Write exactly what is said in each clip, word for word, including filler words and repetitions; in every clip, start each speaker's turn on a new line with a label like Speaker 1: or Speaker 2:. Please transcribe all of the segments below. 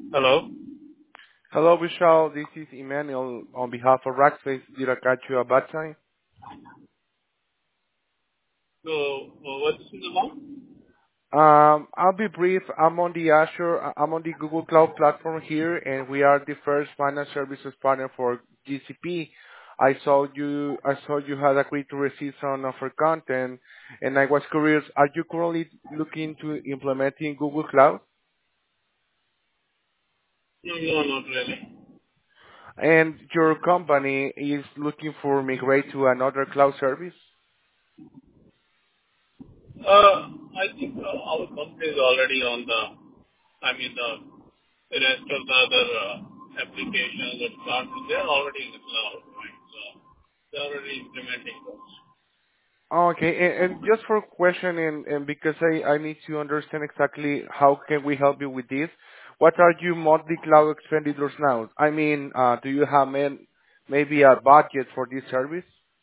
Speaker 1: Hello.
Speaker 2: Hello, Vishal. This is Emmanuel on behalf of Rackspace. Did I catch you at bad time?
Speaker 1: So, uh, what's the one?
Speaker 2: Um, I'll be brief. I'm on the Azure, I'm on the Google Cloud platform here, and we are the first finance services partner for G C P. I saw you, I saw you had agreed to receive some of our content, and I was curious, are you currently looking to implementing Google Cloud?
Speaker 1: No, no, not really.
Speaker 2: And your company is looking for migrate to another cloud service?
Speaker 1: Uh, I think uh, our company is already on the, I mean, the the rest of the other uh, applications that start, they're already in the cloud, right? So they're already implementing those.
Speaker 2: Okay. and and Just for question and and because I I need to understand exactly how can we help you with this, what are your monthly cloud expenditures now? I mean, uh do you have man- maybe a budget for this service?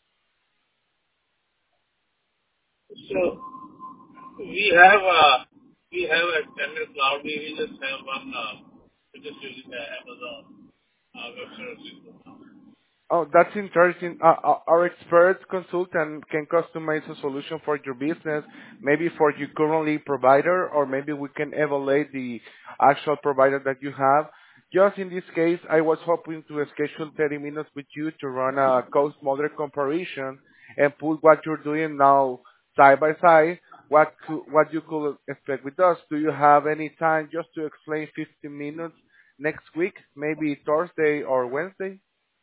Speaker 1: So we have uh, we have a standard cloud. We will just have one, uh, we're just using the Amazon uh, Web Services.
Speaker 2: Oh, that's interesting. Uh, uh, Our expert consultant can customize a solution for your business, maybe for your currently provider, or maybe we can evaluate the actual provider that you have. Just in this case, I was hoping to schedule thirty minutes with you to run a cost model comparison and put what you're doing now side by side, what cou- what you could expect with us. Do you have any time just to explain fifteen minutes next week, maybe Thursday or Wednesday?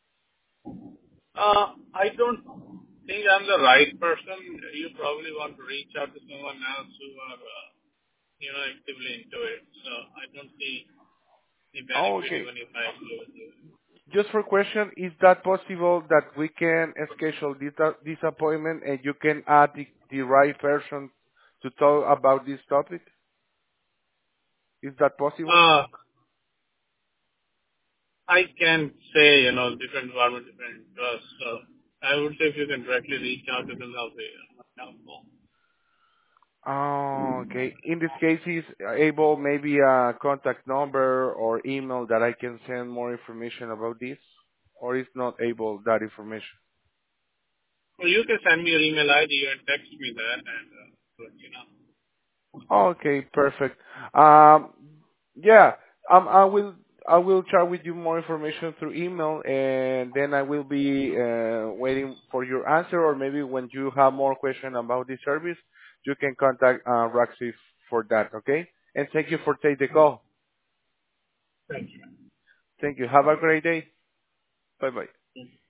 Speaker 1: Uh, I don't think I'm the right person. You probably want to reach out to someone else who are, uh, you know, actively into it. So I don't see the
Speaker 2: Oh,
Speaker 1: benefit
Speaker 2: okay.
Speaker 1: even if I agree with you.
Speaker 2: Just for question, is that possible that we can schedule this, uh, this appointment and you can add the, the right person to talk about this topic? Is that possible?
Speaker 1: Uh, I can say, you know, different environment, different interests. So I would say if you can directly reach out to them, that'll be uh, helpful.
Speaker 2: Oh, okay. In this case, is able maybe a contact number or email that I can send more information about this? Or is not able that information?
Speaker 1: Or you can send me your email I D and text me that and, uh, let you know.
Speaker 2: Okay, perfect. Um, yeah, um, I will I will share with you more information through email, and then I will be uh, waiting for your answer, or maybe when you have more question about this service, you can contact uh, Roxy for that. Okay, and thank you for taking the call.
Speaker 1: Thank you.
Speaker 2: Thank you. Have a great day. Bye bye.